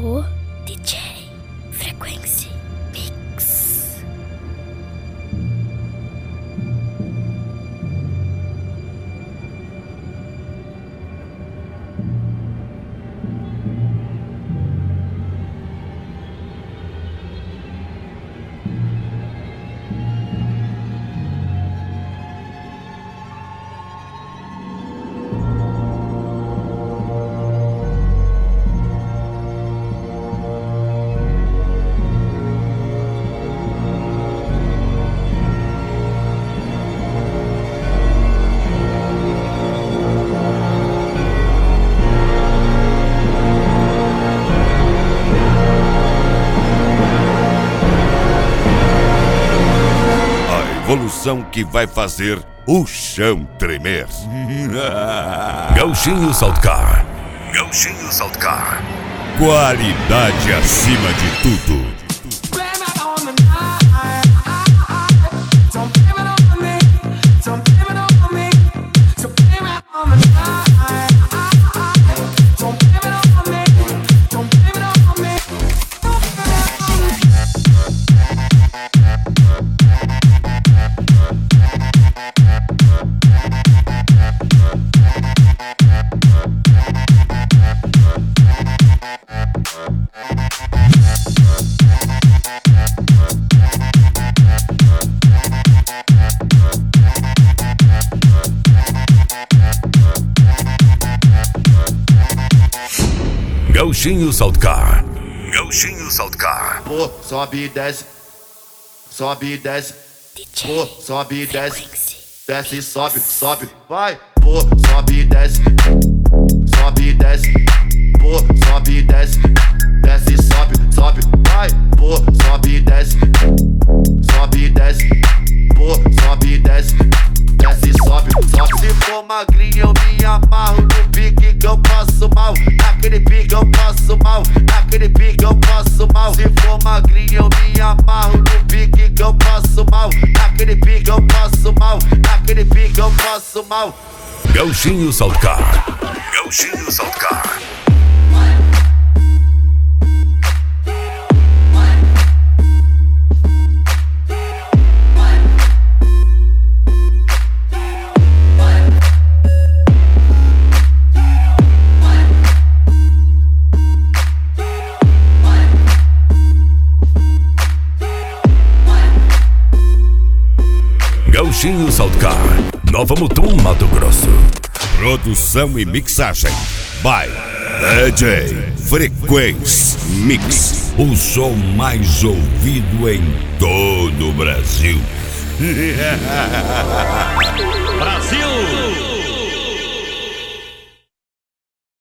o DJ Frequency Mix. Evolução que vai fazer o chão tremer. Gauchinho Saltcar. Gauchinho Saltcar. Qualidade acima de tudo. Gauchinho Saltcar. Gauchinho Saltcar. Pô, sobe e desce. Sobe e desce. Pô, sobe e desce. Desce e sobe, sobe, vai. Pô, sobe e desce. Sobe e desce. Pô, sobe e desce. Desce e sobe, sobe, vai. Pô, sobe e desce. Sobe e desce. Pô, sobe e desce. Desce e sobe, sobe. Se for magrinho eu me amarro no pique que eu passo mal. Naquele pique eu passo mal. Naquele pique eu passo mal. Se for magrinho eu me amarro no pique que eu passo mal. Naquele pique eu passo mal. Naquele pique eu passo mal. Gauchinho Saltcar. Gauchinho Saltcar. Gauchinho Saltcar, Nova Mutum, Mato Grosso. Produção e mixagem by DJ Frequency Mix. O som mais ouvido em todo o Brasil. Brasil!